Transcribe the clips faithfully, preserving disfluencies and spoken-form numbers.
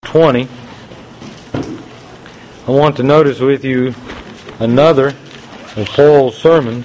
twenty. I want to notice with you another of Paul's sermons.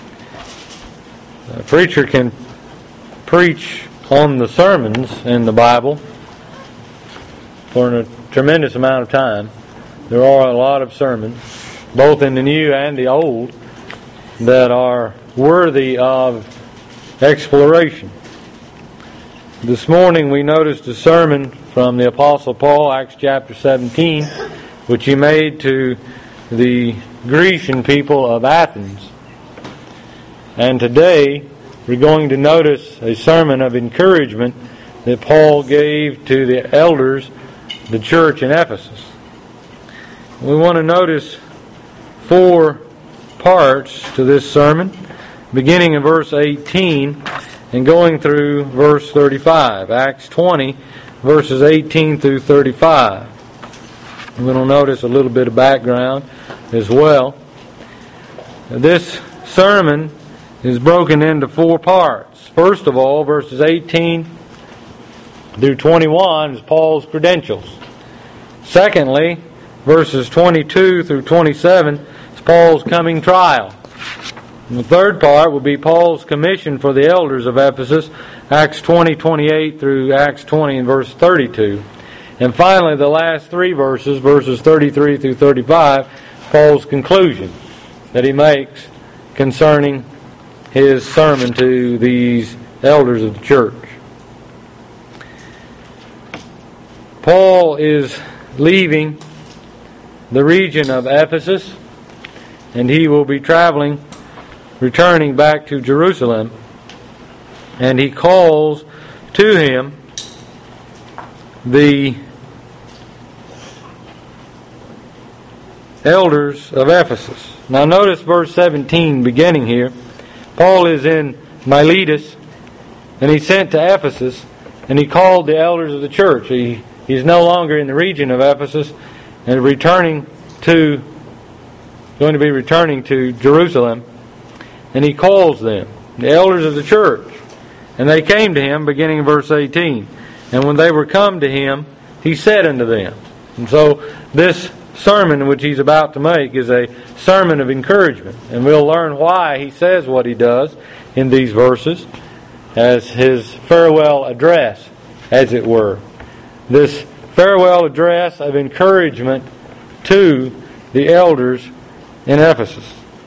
A preacher can preach on the sermons in the Bible for a tremendous amount of time. There are a lot of sermons, both in the New and the Old, that are worthy of exploration. This morning we noticed a sermon from the Apostle Paul, Acts chapter seventeen, which he made to the Grecian people of Athens. And today we're going to notice a sermon of encouragement that Paul gave to the elders, the church in Ephesus. We want to notice four parts to this sermon, beginning in verse eighteen and going through verse thirty-five. Acts twenty, verses eighteen through thirty-five. We're going to notice a little bit of background as well. This sermon is broken into four parts. First of all, verses eighteen through twenty-one is Paul's credentials. Secondly, verses twenty-two through twenty-seven is Paul's coming trial. And the third part will be Paul's commission for the elders of Ephesus, Acts twenty, twenty-eight through Acts twenty and verse thirty-two. And finally, the last three verses, verses thirty-three through thirty-five, Paul's conclusion that he makes concerning his sermon to these elders of the church. Paul is leaving the region of Ephesus, and he will be traveling, returning back to Jerusalem, and he calls to him the elders of Ephesus. Now notice verse seventeen beginning here. Paul is in Miletus, and he sent to Ephesus, and he called the elders of the church. He He's no longer in the region of Ephesus, and returning to, going to be returning to Jerusalem, and he calls them, the elders of the church. And they came to him, beginning in verse eighteen. And when they were come to him, he said unto them. And so this sermon which he's about to make is a sermon of encouragement. And we'll learn why he says what he does in these verses as his farewell address, as it were. This farewell address of encouragement to the elders in Ephesus.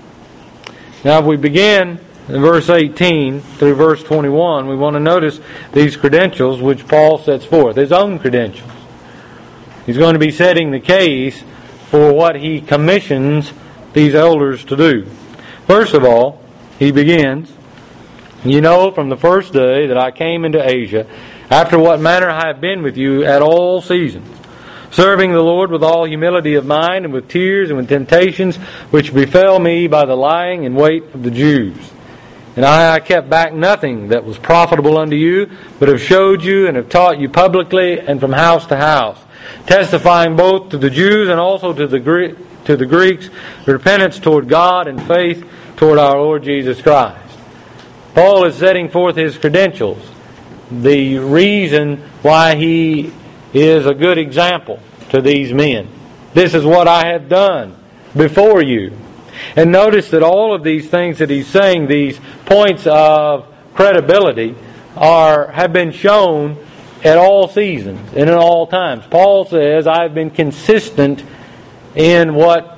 Now if we begin in verse eighteen through verse twenty-one, we want to notice these credentials which Paul sets forth, his own credentials. He's going to be setting the case for what he commissions these elders to do. First of all, he begins, "You know from the first day that I came into Asia, after what manner I have been with you at all seasons, serving the Lord with all humility of mind and with tears and with temptations which befell me by the lying in wait of the Jews. And I, I kept back nothing that was profitable unto you, but have showed you and have taught you publicly and from house to house, testifying both to the Jews and also to the Gre- to the Greeks, repentance toward God and faith toward our Lord Jesus Christ." Paul is setting forth his credentials, the reason why he is a good example to these men. This is what I have done before you. And notice that all of these things that he's saying, these points of credibility, are have been shown at all seasons and at all times. Paul says, I have been consistent in what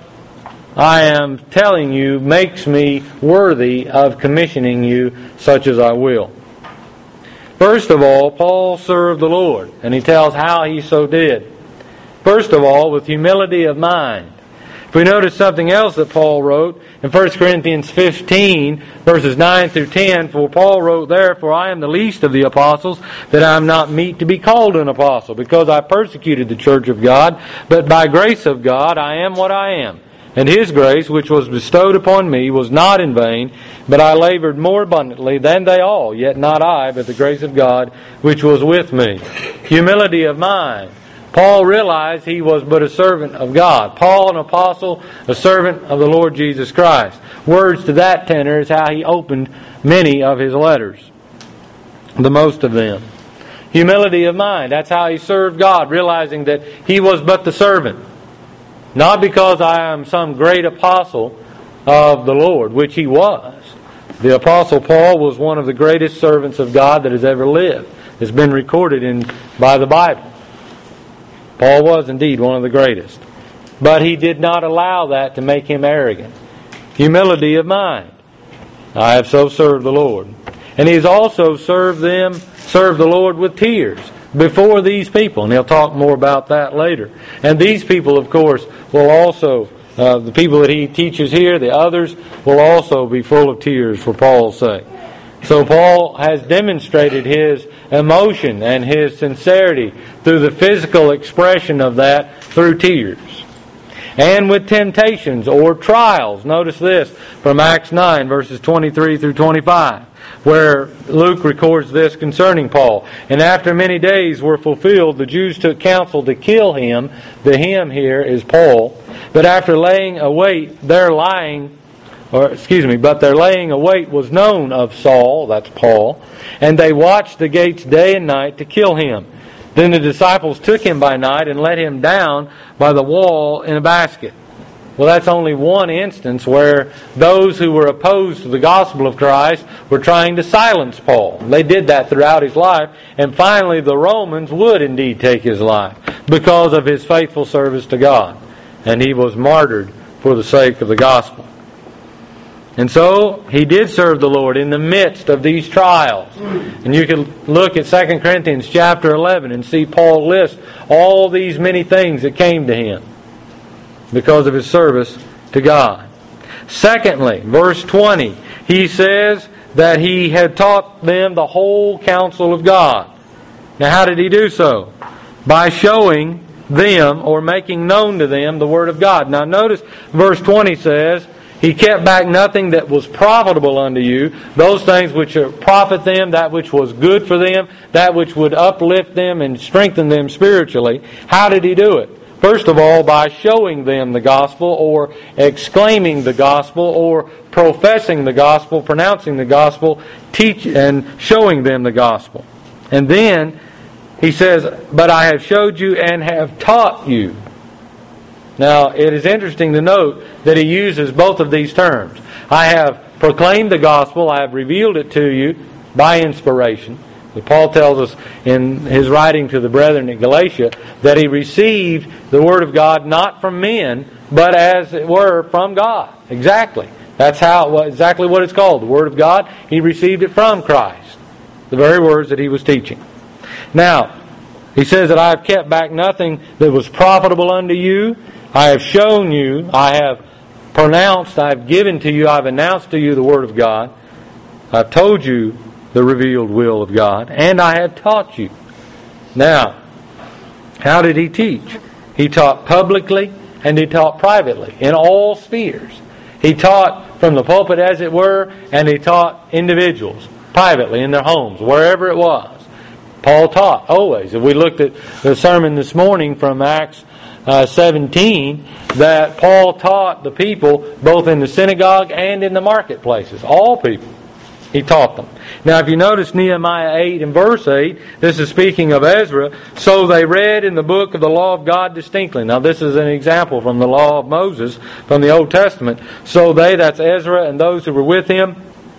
I am telling you makes me worthy of commissioning you such as I will. First of all, Paul served the Lord, and he tells how he so did. First of all, with humility of mind. If we notice something else that Paul wrote in First Corinthians fifteen, verses nine through ten, for Paul wrote there, "For I am the least of the apostles, that I am not meet to be called an apostle, because I persecuted the church of God. But by grace of God I am what I am. And His grace, which was bestowed upon me, was not in vain, but I labored more abundantly than they all, yet not I, but the grace of God, which was with me." Humility of mind. Paul realized he was but a servant of God. Paul, an apostle, a servant of the Lord Jesus Christ. Words to that tenor is how he opened many of his letters, the most of them. Humility of mind. That's how he served God, realizing that he was but the servant. Not because I am some great apostle of the Lord, which he was. The Apostle Paul was one of the greatest servants of God that has ever lived. It's been recorded in by the Bible. Paul was indeed one of the greatest. But he did not allow that to make him arrogant. Humility of mind. I have so served the Lord. And he's also served them, served the Lord with tears before these people. And he'll talk more about that later. And these people, of course, will also, uh, the people that he teaches here, the others, will also be full of tears for Paul's sake. So Paul has demonstrated his emotion and his sincerity through the physical expression of that through tears. And with temptations or trials. Notice this from Acts nine, verses twenty-three through twenty-five, where Luke records this concerning Paul. And after many days were fulfilled, the Jews took counsel to kill him. The him here is Paul. But after laying await, their lying, or excuse me, but their laying await was known of Saul, that's Paul, and they watched the gates day and night to kill him. Then the disciples took him by night and let him down by the wall in a basket. Well, that's only one instance where those who were opposed to the gospel of Christ were trying to silence Paul. They did that throughout his life, and finally the Romans would indeed take his life because of his faithful service to God. And he was martyred for the sake of the gospel. And so, he did serve the Lord in the midst of these trials. And you can look at Second Corinthians chapter eleven and see Paul list all these many things that came to him because of his service to God. Secondly, verse twenty, he says that he had taught them the whole counsel of God. Now, how did he do so? By showing them or making known to them the Word of God. Now, notice verse twenty says, he kept back nothing that was profitable unto you, those things which profit them, that which was good for them, that which would uplift them and strengthen them spiritually. How did he do it? First of all, by showing them the gospel, or exclaiming the gospel, or professing the gospel, pronouncing the gospel, teach and showing them the gospel. And then he says, but I have showed you and have taught you. Now, it is interesting to note that he uses both of these terms. I have proclaimed the gospel, I have revealed it to you by inspiration. But Paul tells us in his writing to the brethren at Galatia that he received the Word of God not from men, but as it were from God. Exactly. That's how exactly what it's called, the Word of God. He received it from Christ, the very words that he was teaching. Now, he says that I have kept back nothing that was profitable unto you. I have shown you, I have pronounced, I have given to you, I have announced to you the Word of God. I have told you the revealed will of God, and I have taught you. Now, how did he teach? He taught publicly and he taught privately in all spheres. He taught from the pulpit, as it were, and he taught individuals privately in their homes, wherever it was. Paul taught always. If we looked at the sermon this morning from Acts Uh, seventeen, that Paul taught the people both in the synagogue and in the marketplaces. All people. He taught them. Now, if you notice Nehemiah eight and verse eight, this is speaking of Ezra. So they read in the book of the law of God distinctly. Now, this is an example from the law of Moses from the Old Testament. So they, that's Ezra and those who were with him.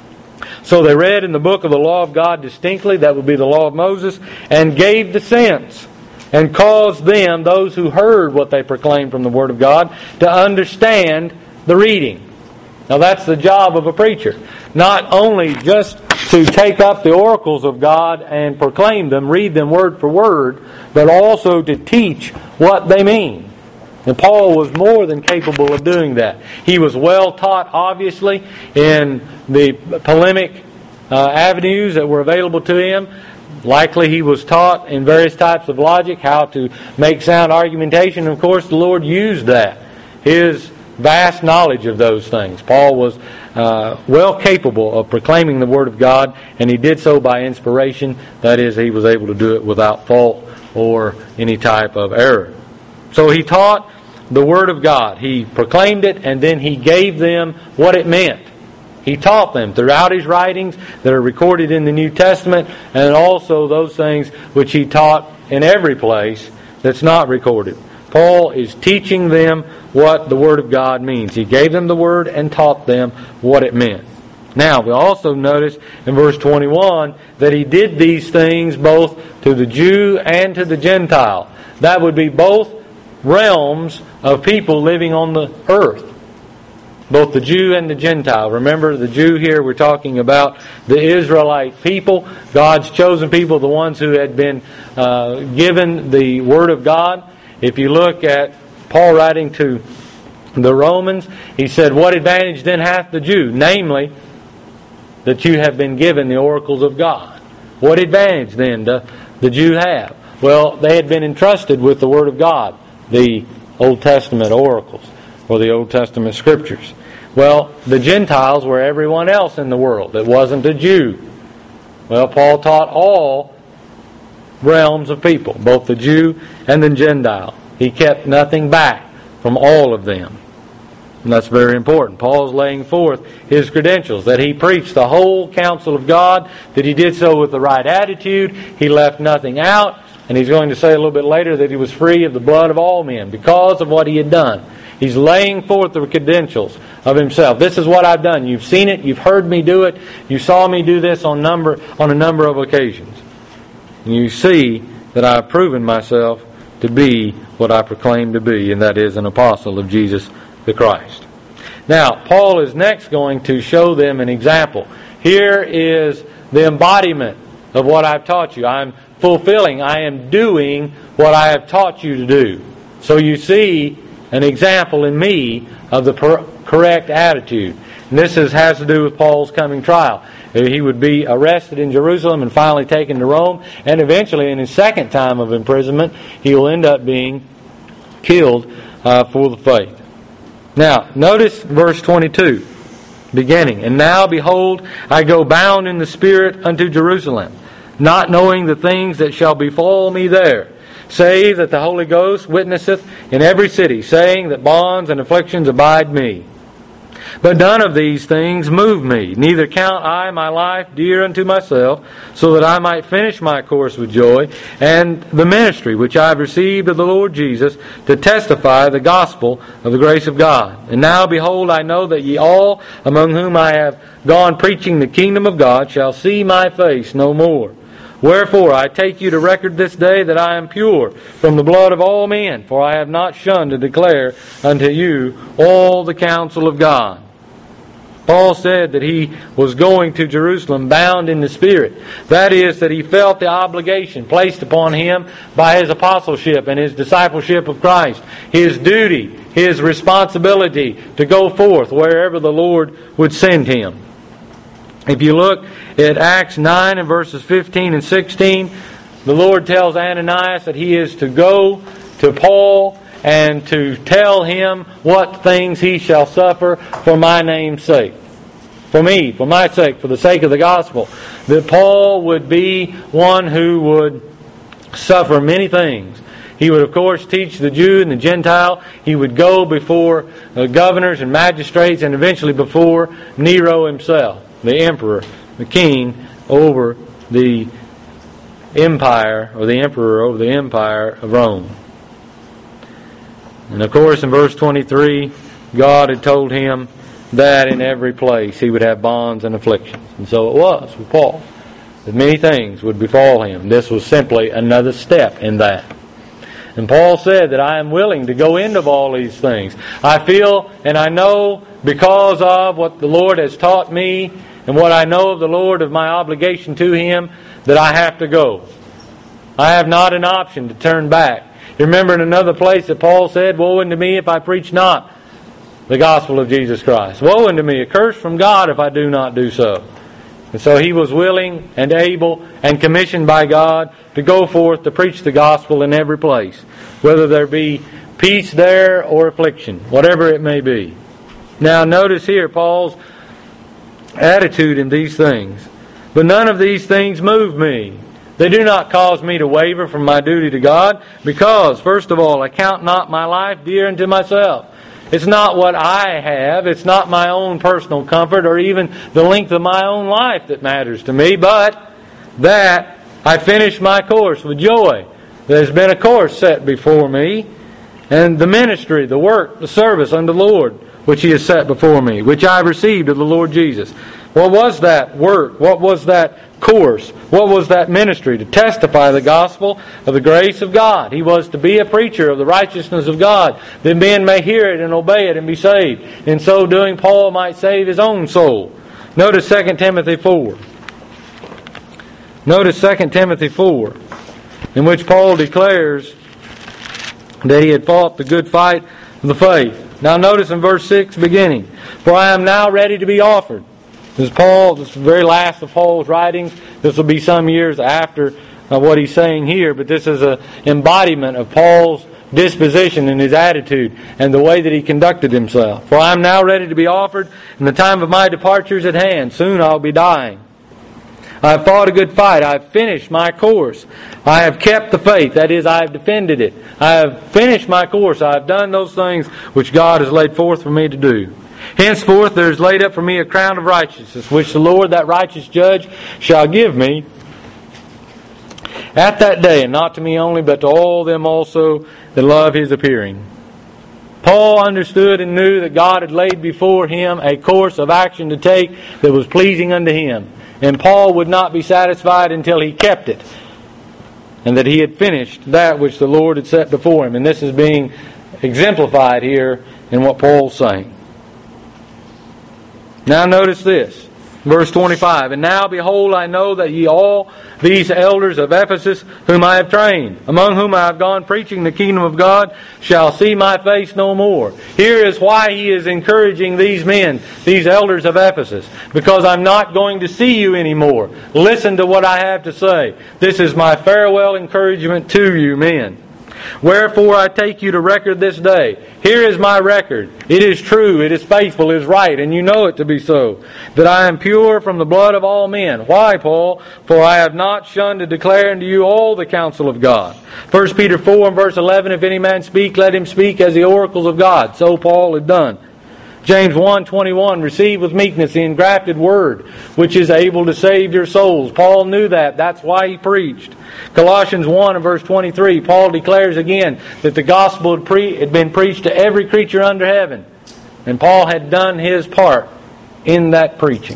So they read in the book of the law of God distinctly, that would be the law of Moses, and gave the sense, and caused them, those who heard what they proclaimed from the Word of God, to understand the reading. Now that's the job of a preacher. Not only just to take up the oracles of God and proclaim them, read them word for word, but also to teach what they mean. And Paul was more than capable of doing that. He was well taught, obviously, in the polemic uh, avenues that were available to him. Likely he was taught in various types of logic how to make sound argumentation. Of course, the Lord used that. His vast knowledge of those things. Paul was uh, well capable of proclaiming the Word of God, and he did so by inspiration. That is, he was able to do it without fault or any type of error. So he taught the Word of God. He proclaimed it, and then he gave them what it meant. He taught them throughout his writings that are recorded in the New Testament, and also those things which he taught in every place that's not recorded. Paul is teaching them what the Word of God means. He gave them the Word and taught them what it meant. Now, we also notice in verse twenty-one that he did these things both to the Jew and to the Gentile. That would be both realms of people living on the earth. Both the Jew and the Gentile. Remember, the Jew here, we're talking about the Israelite people, God's chosen people, the ones who had been uh, given the Word of God. If you look at Paul writing to the Romans, he said, "What advantage then hath the Jew? Namely, that you have been given the oracles of God." What advantage then does the Jew have? Well, they had been entrusted with the Word of God, the Old Testament oracles, or the Old Testament Scriptures. Well, the Gentiles were everyone else in the world. It wasn't a Jew. Well, Paul taught all realms of people, both the Jew and the Gentile. He kept nothing back from all of them. And that's very important. Paul's laying forth his credentials, that he preached the whole counsel of God, that he did so with the right attitude, he left nothing out, and he's going to say a little bit later that he was free of the blood of all men because of what he had done. He's laying forth the credentials of himself. This is what I've done. You've seen it, you've heard me do it, you saw me do this on number on a number of occasions. And you see that I have proven myself to be what I proclaim to be, and that is an apostle of Jesus the Christ. Now, Paul is next going to show them an example. Here is the embodiment of what I've taught you. I'm fulfilling, I am doing what I have taught you to do. So you see an example in me of the per- correct attitude. And this is, has to do with Paul's coming trial. He would be arrested in Jerusalem and finally taken to Rome, and eventually in his second time of imprisonment he will end up being killed uh, for the faith. Now, notice verse twenty-two, beginning, "And now, behold, I go bound in the Spirit unto Jerusalem, not knowing the things that shall befall me there, save that the Holy Ghost witnesseth in every city, saying that bonds and afflictions abide me. But none of these things move me, neither count I my life dear unto myself, so that I might finish my course with joy, and the ministry which I have received of the Lord Jesus, to testify the gospel of the grace of God. And now, behold, I know that ye all, among whom I have gone preaching the kingdom of God, shall see my face no more. Wherefore I take you to record this day that I am pure from the blood of all men, for I have not shunned to declare unto you all the counsel of God." Paul said that he was going to Jerusalem bound in the Spirit. That is, that he felt the obligation placed upon him by his apostleship and his discipleship of Christ. His duty, his responsibility to go forth wherever the Lord would send him. If you look at Acts nine and verses fifteen and sixteen, the Lord tells Ananias that he is to go to Paul and to tell him what things he shall suffer for my name's sake. For me, for my sake, for the sake of the gospel. That Paul would be one who would suffer many things. He would, of course, teach the Jew and the Gentile. He would go before uh, governors and magistrates, and eventually before Nero himself, the emperor, the king over the empire, or the emperor over the empire of Rome. And of course, in verse twenty-three, God had told him that in every place he would have bonds and afflictions. And so it was with Paul, that many things would befall him. This was simply another step in that. And Paul said that I am willing to go into all these things. I feel and I know, because of what the Lord has taught me and what I know of the Lord, of my obligation to Him, that I have to go. I have not an option to turn back. You remember in another place that Paul said, "Woe unto me if I preach not the gospel of Jesus Christ. Woe unto me, a curse from God if I do not do so." And so he was willing and able and commissioned by God to go forth to preach the gospel in every place, whether there be peace there or affliction, whatever it may be. Now notice here Paul's attitude in these things. "But none of these things move me. They do not cause me to waver from my duty to God, because, first of all, I count not my life dear unto myself." It's not what I have. It's not my own personal comfort or even the length of my own life that matters to me, but that I finish my course with joy. There's been a course set before me, and the ministry, the work, the service unto the Lord, which He has set before me, which I have received of the Lord Jesus. What was that work? What was that course? What was that ministry? To testify the gospel of the grace of God. He was to be a preacher of the righteousness of God, that men may hear it and obey it and be saved. In so doing, Paul might save his own soul. Notice Second Timothy four. Notice Second Timothy four, in which Paul declares that he had fought the good fight of the faith. Now notice in verse six beginning, "For I am now ready to be offered." This is Paul, this is the very last of Paul's writings. This will be some years after uh, what he's saying here, but this is an embodiment of Paul's disposition and his attitude and the way that he conducted himself. "For I am now ready to be offered, and the time of my departure is at hand. Soon I'll be dying. I have fought a good fight. I have finished my course. I have kept the faith." That is, I have defended it. "I have finished my course. I have done those things which God has laid forth for me to do. Henceforth there is laid up for me a crown of righteousness, which the Lord, that righteous judge, shall give me at that day, and not to me only, but to all them also that love His appearing." Paul understood and knew that God had laid before him a course of action to take that was pleasing unto Him. And Paul would not be satisfied until he kept it, and that he had finished that which the Lord had set before him. And this is being exemplified here in what Paul's saying. Now notice this, verse twenty-five, "And now behold, I know that ye all these elders of Ephesus, whom I have trained, among whom I have gone preaching the kingdom of God, shall see my face no more." Here is why he is encouraging these men, these elders of Ephesus. "Because I'm not going to see you anymore. Listen to what I have to say. This is my farewell encouragement to you men. Wherefore I take you to record this day." Here is my record. It is true, it is faithful, it is right, and you know it to be so. "That I am pure from the blood of all men." Why, Paul? "For I have not shunned to declare unto you all the counsel of God." First Peter four and verse eleven, "If any man speak, let him speak as the oracles of God." So Paul had done. James one twenty-one, "Receive with meekness the engrafted word, which is able to save your souls." Paul knew that. That's why he preached. Colossians one and verse twenty-three, Paul declares again that the gospel had, pre- had been preached to every creature under heaven. And Paul had done his part in that preaching.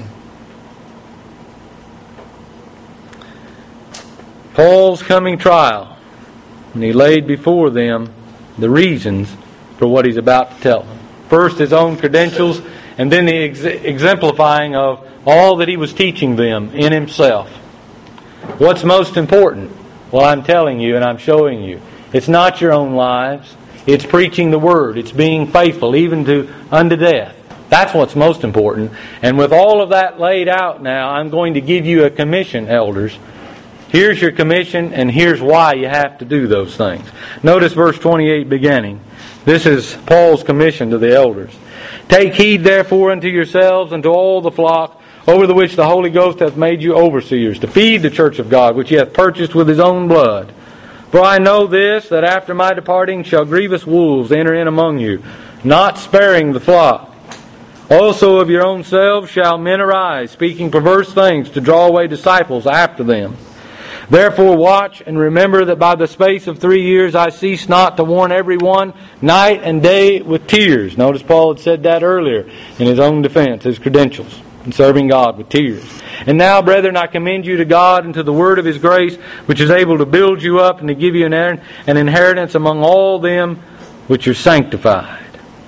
Paul's coming trial, and he laid before them the reasons for what he's about to tell them. First, his own credentials, and then the ex- exemplifying of all that he was teaching them in himself. What's most important? Well, I'm telling you and I'm showing you. It's not your own lives. It's preaching the Word. It's being faithful, even to unto death. That's what's most important. And with all of that laid out now, I'm going to give you a commission, elders. Here's your commission, and here's why you have to do those things. Notice verse twenty-eight beginning. This is Paul's commission to the elders. "Take heed therefore unto yourselves and to all the flock, over the which the Holy Ghost hath made you overseers, to feed the church of God, which He hath purchased with His own blood. For I know this, that after my departing shall grievous wolves enter in among you, not sparing the flock. Also of your own selves shall men arise, speaking perverse things, to draw away disciples after them. Therefore watch and remember that by the space of three years I cease not to warn every one night and day with tears." Notice Paul had said that earlier in his own defense, his credentials in serving God with tears. "And now, brethren, I commend you to God and to the word of His grace, which is able to build you up and to give you an inheritance among all them which are sanctified."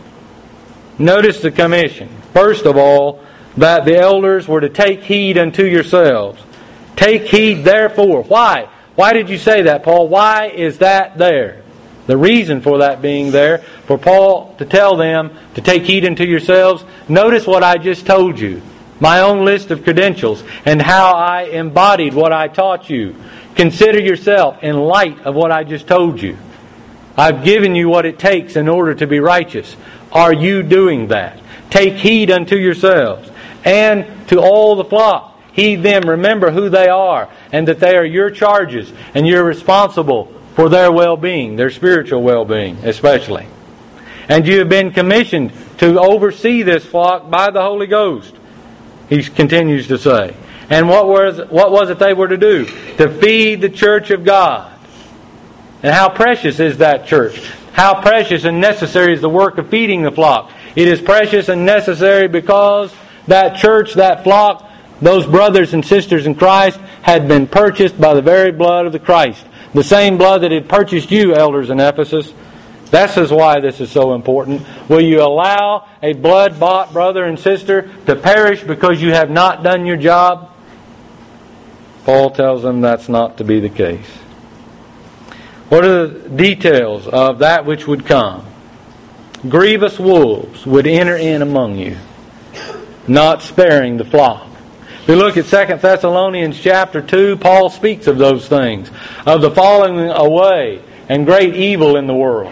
Notice the commission. First of all, that the elders were to take heed unto yourselves. Take heed therefore. Why? Why did you say that, Paul? Why is that there? The reason for that being there, for Paul to tell them to take heed unto yourselves. Notice what I just told you. My own list of credentials and how I embodied what I taught you. Consider yourself in light of what I just told you. I've given you what it takes in order to be righteous. Are you doing that? Take heed unto yourselves and to all the flock. Heed them, remember who they are, and that they are your charges, and you're responsible for their well-being, their spiritual well-being especially. And you have been commissioned to oversee this flock by the Holy Ghost, he continues to say. And what was, what was it they were to do? To feed the church of God. And how precious is that church? How precious and necessary is the work of feeding the flock? It is precious and necessary because that church, that flock, those brothers and sisters in Christ had been purchased by the very blood of the Christ. The same blood that had purchased you, elders in Ephesus. This is why this is so important. Will you allow a blood-bought brother and sister to perish because you have not done your job? Paul tells them that's not to be the case. What are the details of that which would come? Grievous wolves would enter in among you, not sparing the flock. If we look at Second Thessalonians chapter two, Paul speaks of those things, of the falling away and great evil in the world.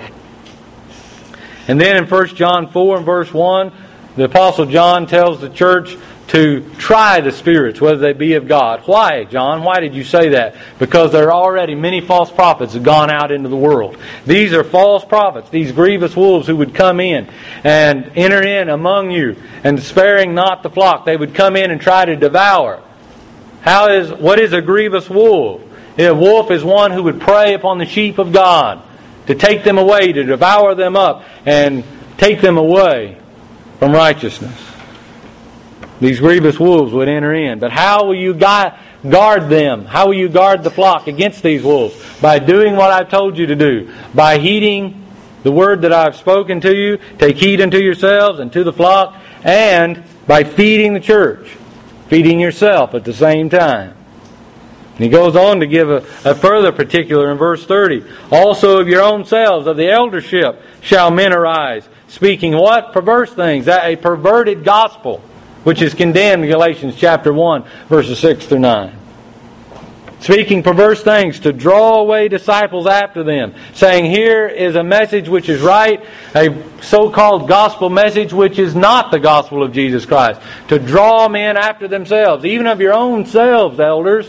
And then in First John four and verse one, the Apostle John tells the church to try the spirits, whether they be of God. Why, John? Why did you say that? Because there are already many false prophets that have gone out into the world. These are false prophets, these grievous wolves who would come in and enter in among you, and sparing not the flock. They would come in and try to devour. How is what is a grievous wolf? A wolf is one who would prey upon the sheep of God, to take them away, to devour them up, and take them away from righteousness. These grievous wolves would enter in. But how will you guard them? How will you guard the flock against these wolves? By doing what I've told you to do. By heeding the word that I've spoken to you. Take heed unto yourselves and to the flock. And by feeding the church. Feeding yourself at the same time. And he goes on to give a, a further particular in verse thirty. Also of your own selves, of the eldership, shall men arise. Speaking what? Perverse things. That a perverted gospel, which is condemned in Galatians chapter one, verses six through nine. Speaking perverse things to draw away disciples after them. Saying here is a message which is right, a so-called gospel message which is not the gospel of Jesus Christ. To draw men after themselves, even of your own selves, elders.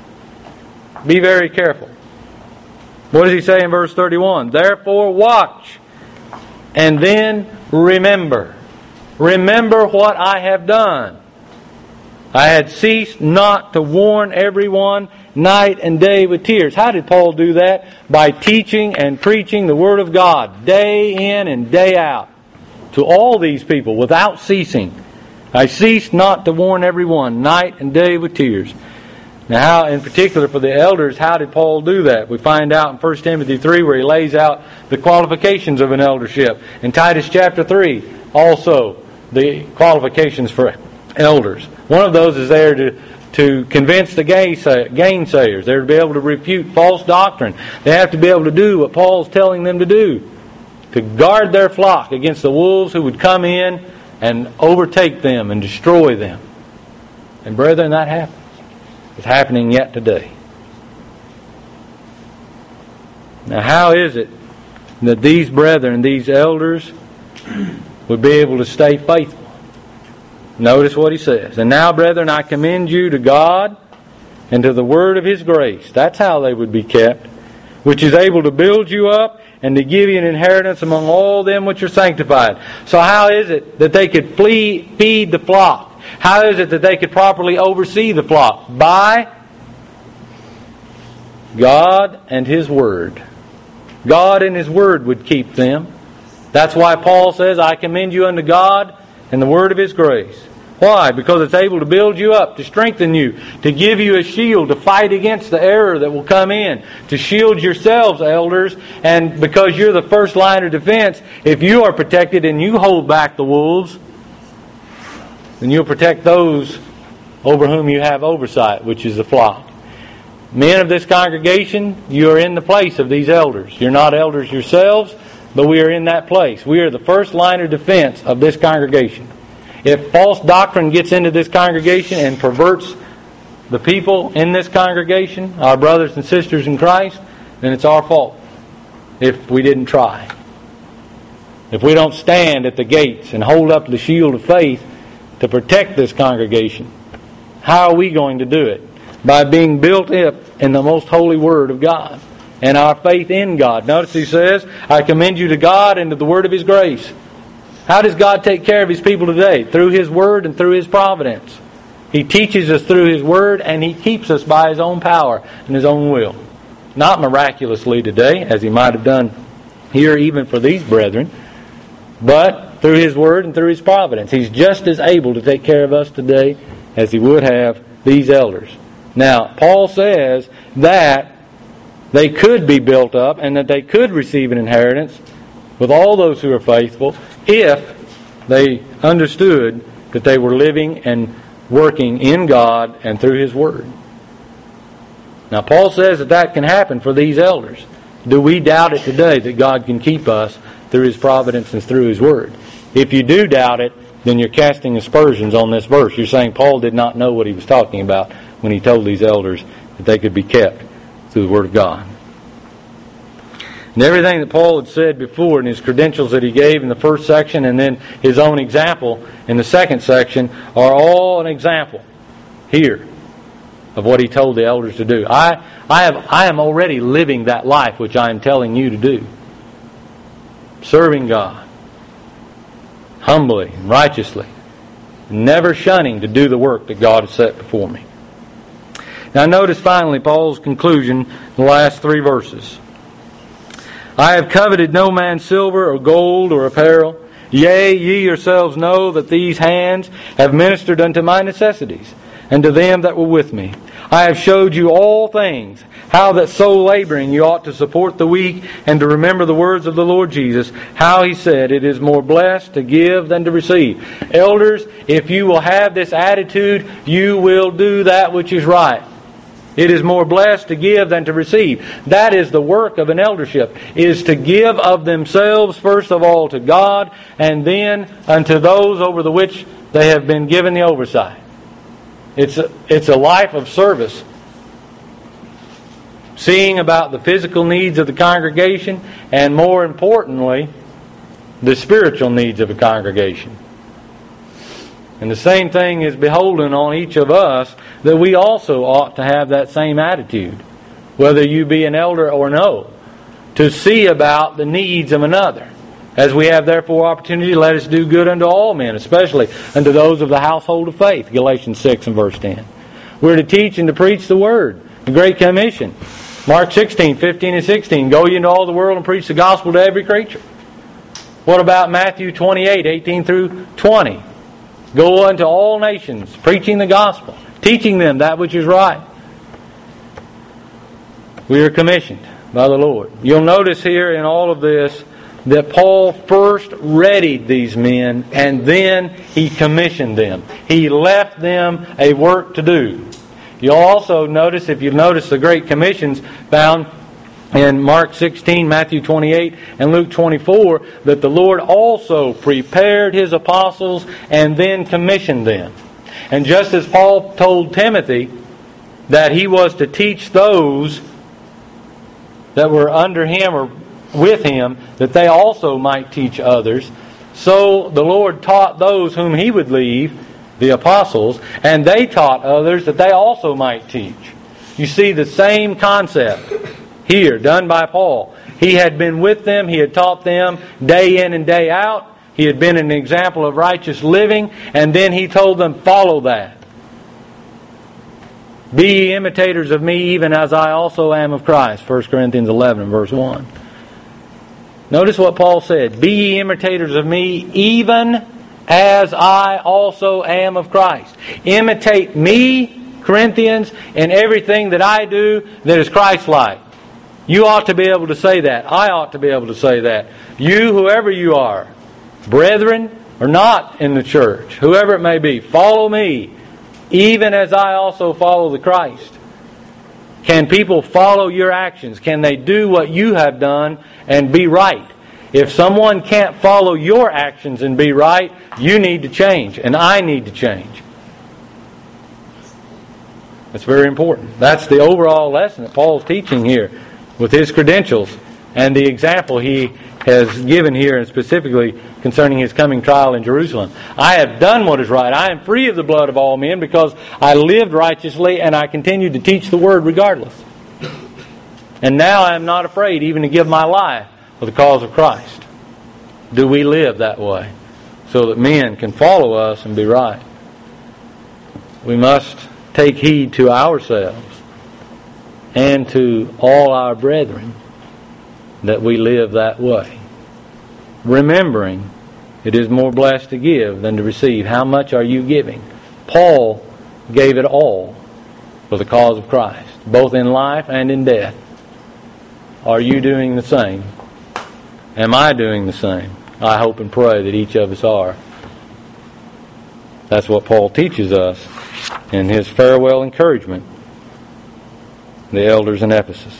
Be very careful. What does he say in verse thirty-one? Therefore watch, and then remember. Remember what I have done. I had ceased not to warn everyone night and day with tears. How did Paul do that? By teaching and preaching the Word of God day in and day out to all these people without ceasing. I ceased not to warn everyone night and day with tears. Now, how, in particular for the elders, how did Paul do that? We find out in First Timothy three where he lays out the qualifications of an eldership. In Titus chapter three, also the qualifications for elders. One of those is there to, to convince the gainsayers. They're to be able to refute false doctrine. They have to be able to do what Paul's telling them to do. To guard their flock against the wolves who would come in and overtake them and destroy them. And brethren, that happens. It's happening yet today. Now, how is it that these brethren, these elders, would be able to stay faithful? Notice what he says. And now, brethren, I commend you to God and to the word of His grace. That's how they would be kept, which is able to build you up and to give you an inheritance among all them which are sanctified. So how is it that they could flee, feed the flock? How is it that they could properly oversee the flock? By God and His Word. God and His Word would keep them. That's why Paul says, I commend you unto God and the word of His grace. Why? Because it's able to build you up, to strengthen you, to give you a shield, to fight against the error that will come in, to shield yourselves, elders, and because you're the first line of defense, if you are protected and you hold back the wolves, then you'll protect those over whom you have oversight, which is the flock. Men of this congregation, you are in the place of these elders. You're not elders yourselves, but we are in that place. We are the first line of defense of this congregation. If false doctrine gets into this congregation and perverts the people in this congregation, our brothers and sisters in Christ, then it's our fault if we didn't try. If we don't stand at the gates and hold up the shield of faith to protect this congregation, how are we going to do it? By being built up in the most holy Word of God. and our faith in God. Notice he says, I commend you to God and to the word of His grace. How does God take care of His people today? Through His word and through His providence. He teaches us through His word, and He keeps us by His own power and His own will. Not miraculously today, as He might have done here even for these brethren, but through His word and through His providence. He's just as able to take care of us today as He would have these elders. Now, Paul says that they could be built up and that they could receive an inheritance with all those who are faithful if they understood that they were living and working in God and through His word. Now, Paul says that that can happen for these elders. Do we doubt it today that God can keep us through His providence and through His word? If you do doubt it, then you're casting aspersions on this verse. You're saying Paul did not know what he was talking about when he told these elders that they could be kept through the word of God. And everything that Paul had said before in his credentials that he gave in the first section and then his own example in the second section are all an example here of what he told the elders to do. I, I, have, I am already living that life which I am telling you to do. Serving God. Humbly and righteously. Never shunning to do the work that God has set before me. Now notice finally Paul's conclusion in the last three verses. I have coveted no man's silver or gold or apparel. Yea, ye yourselves know that these hands have ministered unto my necessities, and to them that were with me. I have showed you all things, how that so laboring you ought to support the weak, and to remember the words of the Lord Jesus, how He said, it is more blessed to give than to receive. Elders, if you will have this attitude, you will do that which is right. It is more blessed to give than to receive. That is the work of an eldership, is to give of themselves first of all to God, and then unto those over the which they have been given the oversight. It's a, it's a life of service. Seeing about the physical needs of the congregation, and more importantly, the spiritual needs of a congregation. And the same thing is beholden on each of us, that we also ought to have that same attitude, whether you be an elder or no, to see about the needs of another. As we have therefore opportunity, let us do good unto all men, especially unto those of the household of faith. Galatians six and verse ten. We're to teach and to preach the Word. The Great Commission. Mark sixteen, fifteen and sixteen. Go ye into all the world and preach the gospel to every creature. What about Matthew twenty-eight, eighteen through twenty? Go unto all nations, preaching the gospel, teaching them that which is right. We are commissioned by the Lord. You'll notice here in all of this that Paul first readied these men and then he commissioned them. He left them a work to do. You'll also notice, if you've noticed the Great Commissions found in Mark sixteen, Matthew twenty-eight, and Luke twenty-four, that the Lord also prepared His apostles and then commissioned them. And just as Paul told Timothy that he was to teach those that were under him or with him, that they also might teach others, so the Lord taught those whom He would leave, the apostles, and they taught others that they also might teach. You see the same concept here, done by Paul. He had been with them, he had taught them day in and day out, he had been an example of righteous living, and then he told them, follow that. Be ye imitators of me, even as I also am of Christ. First Corinthians eleven, verse one. Notice what Paul said. Be ye imitators of me, even as I also am of Christ. Imitate me, Corinthians, in everything that I do that is Christ-like. You ought to be able to say that. I ought to be able to say that. You, whoever you are, brethren or not in the church, whoever it may be, follow me, even as I also follow the Christ. Can people follow your actions? Can they do what you have done and be right? If someone can't follow your actions and be right, you need to change, and I need to change. That's very important. That's the overall lesson that Paul's teaching here with his credentials and the example he has given here, and specifically concerning his coming trial in Jerusalem. I have done what is right. I am free of the blood of all men because I lived righteously and I continued to teach the Word regardless. And now I am not afraid even to give my life for the cause of Christ. Do we live that way so that men can follow us and be right? We must take heed to ourselves and to all our brethren that we live that way, remembering it is more blessed to give than to receive. How much are you giving? Paul gave it all for the cause of Christ, both in life and in death. Are you doing the same? Am I doing the same? I hope and pray that each of us are. That's what Paul teaches us in his farewell encouragement, the elders in Ephesus.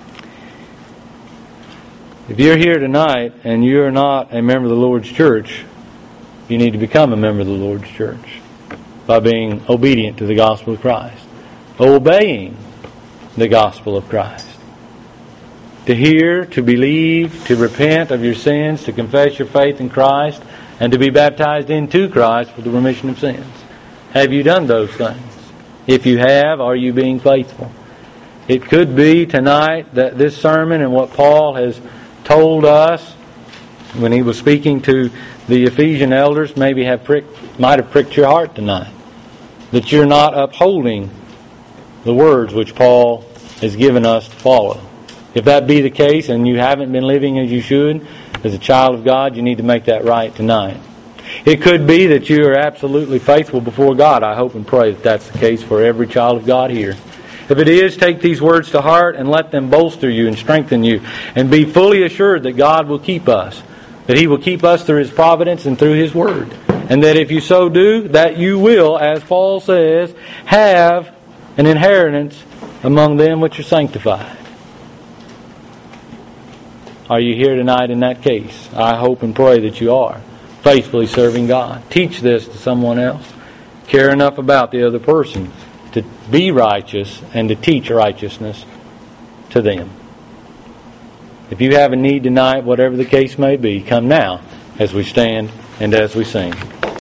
If you're here tonight and you're not a member of the Lord's church, you need to become a member of the Lord's church by being obedient to the gospel of Christ, obeying the gospel of Christ. To hear, to believe, to repent of your sins, to confess your faith in Christ, and to be baptized into Christ for the remission of sins. Have you done those things? If you have, are you being faithful? It could be tonight that this sermon and what Paul has told us when he was speaking to the Ephesian elders maybe have pricked, might have pricked your heart tonight. That you're not upholding the words which Paul has given us to follow. If that be the case and you haven't been living as you should, as a child of God, you need to make that right tonight. It could be that you are absolutely faithful before God. I hope and pray that that's the case for every child of God here. If it is, take these words to heart and let them bolster you and strengthen you, and be fully assured that God will keep us, that He will keep us through His providence and through His Word. And that if you so do, that you will, as Paul says, have an inheritance among them which are sanctified. Are you here tonight in that case? I hope and pray that you are, faithfully serving God. Teach this to someone else. Care enough about the other person to be righteous and to teach righteousness to them. If you have a need tonight, whatever the case may be, come now as we stand and as we sing.